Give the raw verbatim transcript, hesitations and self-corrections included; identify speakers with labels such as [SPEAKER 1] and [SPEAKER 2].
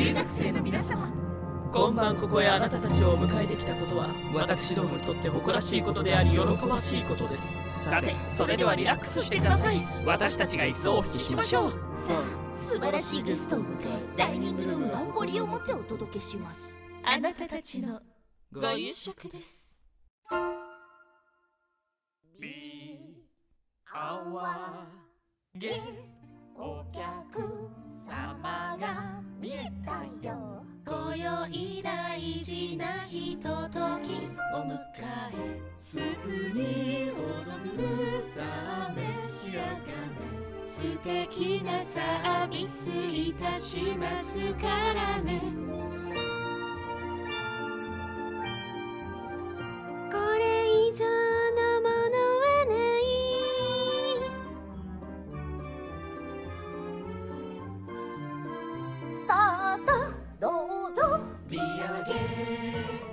[SPEAKER 1] 留学生の皆様、今晩ここへあなたたちをお迎えできたことは私どもにとって誇らしいことであり喜ばしいことです。さて、それではリラックスしてください。私たちが椅子をお引きしましょう。
[SPEAKER 2] さあ、素晴らしいゲストを迎え、ダイニングルームの誇りを持ってお届けします。あなたたちのご夕食です。
[SPEAKER 1] Be our guest、 お客様が見えたよ。
[SPEAKER 2] 今宵大事なひとときお迎え、
[SPEAKER 1] スープにオードブル、さあ召し上がれ。
[SPEAKER 2] 素敵なサービスいたしますからね。これ以上のものはない。さあさあどうぞ。
[SPEAKER 1] Be our guest、